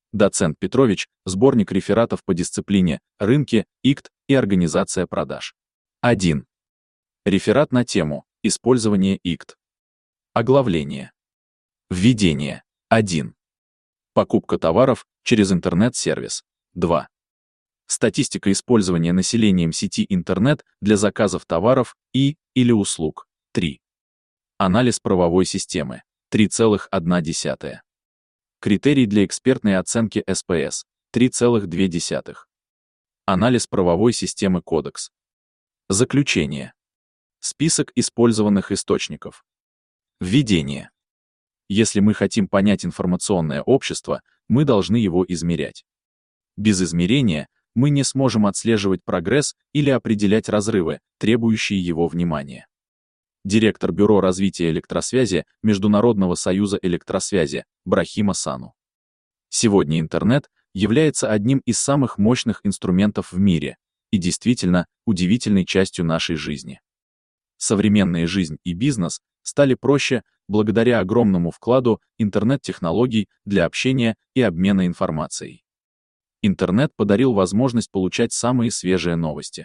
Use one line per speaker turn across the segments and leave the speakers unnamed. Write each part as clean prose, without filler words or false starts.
Доцент Петрович, сборник рефератов по дисциплине «Рынки, ИКТ и организация продаж». 1. Реферат на тему «Использование ИКТ». Оглавление. Введение. 1. Покупка товаров через интернет-сервис. 2. Статистика использования населением сети интернет для заказов товаров или услуг. 3. Анализ правовой системы. 3,1. Критерий для экспертной оценки СПС. 3,2. Анализ правовой системы Кодекс. Заключение. Список использованных источников. Введение. Если мы хотим понять информационное общество, мы должны его измерять. Без измерения мы не сможем отслеживать прогресс или определять разрывы, требующие его внимания. Директор Бюро развития электросвязи Международного союза электросвязи Брахима Сану. Сегодня интернет является одним из самых мощных инструментов в мире и действительно удивительной частью нашей жизни. Современная жизнь и бизнес стали проще благодаря огромному вкладу интернет-технологий для общения и обмена информацией. Интернет подарил возможность получать самые свежие новости.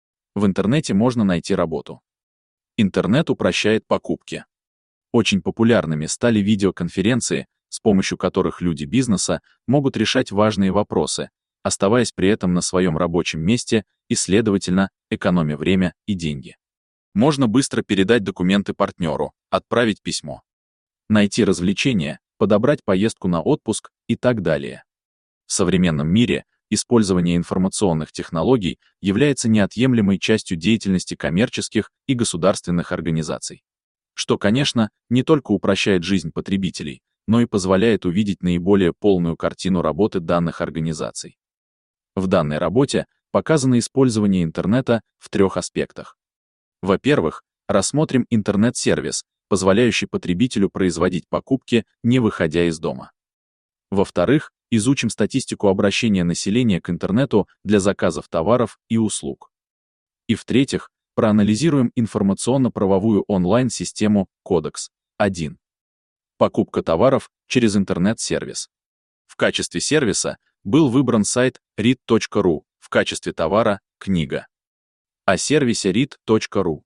В интернете можно найти работу. Интернет упрощает покупки. Очень популярными стали видеоконференции, с помощью которых люди бизнеса могут решать важные вопросы, оставаясь при этом на своем рабочем месте и, следовательно, экономя время и деньги. Можно быстро передать документы партнеру, отправить письмо, найти развлечения, подобрать поездку на отпуск и так далее. В современном мире использование информационных технологий является неотъемлемой частью деятельности коммерческих и государственных организаций, что, конечно, не только упрощает жизнь потребителей, но и позволяет увидеть наиболее полную картину работы данных организаций. В данной работе показано использование интернета в 3 аспектах. Во-первых, рассмотрим интернет-сервис, позволяющий потребителю производить покупки, не выходя из дома. Во-вторых, изучим статистику обращения населения к интернету для заказов товаров и услуг. И в-третьих, проанализируем информационно-правовую онлайн-систему Кодекс. 1. Покупка товаров через интернет-сервис. В качестве сервиса был выбран сайт read.ru, в качестве товара — книга. О сервисе read.ru.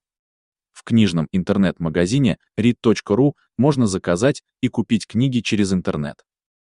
В книжном интернет-магазине read.ru можно заказать и купить книги через интернет.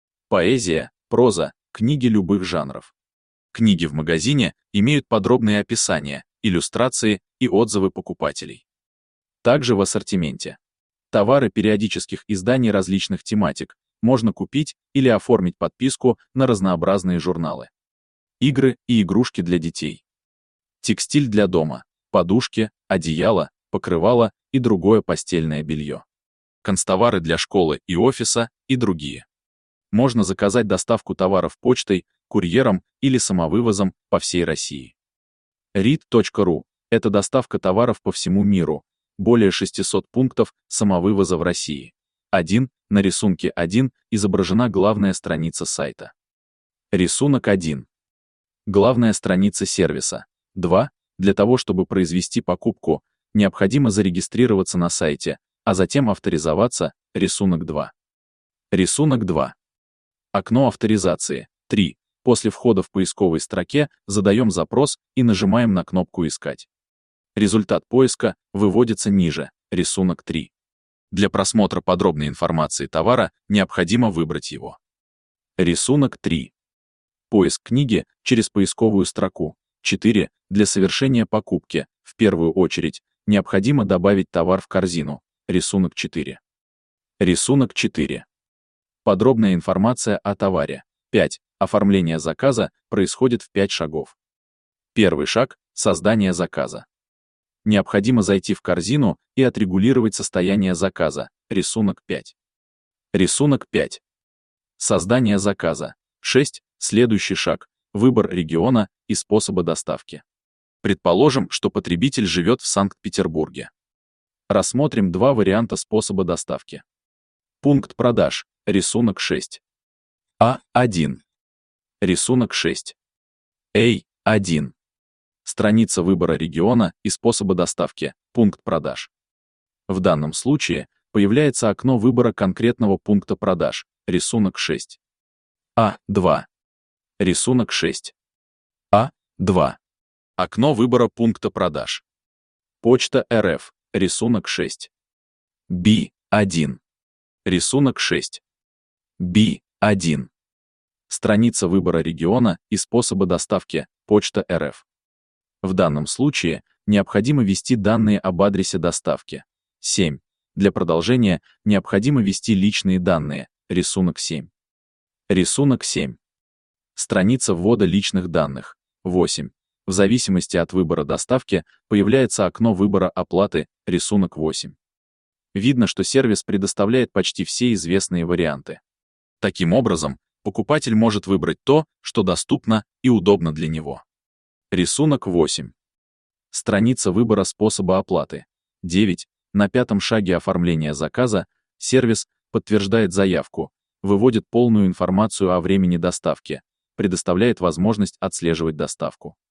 Поэзия, проза, книги любых жанров. Книги в магазине имеют подробные описания, иллюстрации и отзывы покупателей. Также в ассортименте товары периодических изданий различных тематик, можно купить или оформить подписку на разнообразные журналы. Игры и игрушки для детей. Текстиль для дома, подушки, одеяло, покрывало и другое постельное белье. Канцтовары для школы и офиса и другие. Можно заказать доставку товаров почтой, курьером или самовывозом по всей России. read.ru — это доставка товаров по всему миру, более 600 пунктов самовывоза в России. На рисунке 1 изображена главная страница сайта. Рисунок 1. Главная страница сервиса. 2. Для того, чтобы произвести покупку, необходимо зарегистрироваться на сайте, а затем авторизоваться. Рисунок 2. Рисунок 2. Окно авторизации. 3. После входа в поисковой строке задаем запрос и нажимаем на кнопку «Искать». Результат поиска выводится ниже. Рисунок 3. Для просмотра подробной информации товара необходимо выбрать его. Рисунок 3. Поиск книги через поисковую строку. 4. Для совершения покупки, в первую очередь, необходимо добавить товар в корзину. Рисунок 4. Рисунок 4. Подробная информация о товаре. 5. Оформление заказа происходит в 5 шагов. Первый шаг — создание заказа. Необходимо зайти в корзину и отрегулировать состояние заказа. Рисунок 5. Рисунок 5. Создание заказа. 6. Следующий шаг — выбор региона и способа доставки. Предположим, что потребитель живет в Санкт-Петербурге. Рассмотрим 2 варианта способа доставки. Пункт продаж. Рисунок 6. А1. Рисунок 6. А1. Страница выбора региона и способа доставки. Пункт продаж. В данном случае появляется окно выбора конкретного пункта продаж. Рисунок 6. А2. Рисунок 6. А2. Окно выбора пункта продаж. Почта РФ. Рисунок 6. Б1. Рисунок 6. Б1. Страница выбора региона и способа доставки. Почта РФ. В данном случае необходимо ввести данные об адресе доставки. 7. Для продолжения необходимо ввести личные данные. Рисунок 7. Рисунок 7. Страница ввода личных данных. 8. В зависимости от выбора доставки появляется окно выбора оплаты. Рисунок 8. Видно, что сервис предоставляет почти все известные варианты. Таким образом, покупатель может выбрать то, что доступно и удобно для него. Рисунок 8. Страница выбора способа оплаты. 9. На 5-м шаге оформления заказа сервис подтверждает заявку, выводит полную информацию о времени доставки, предоставляет возможность отслеживать доставку.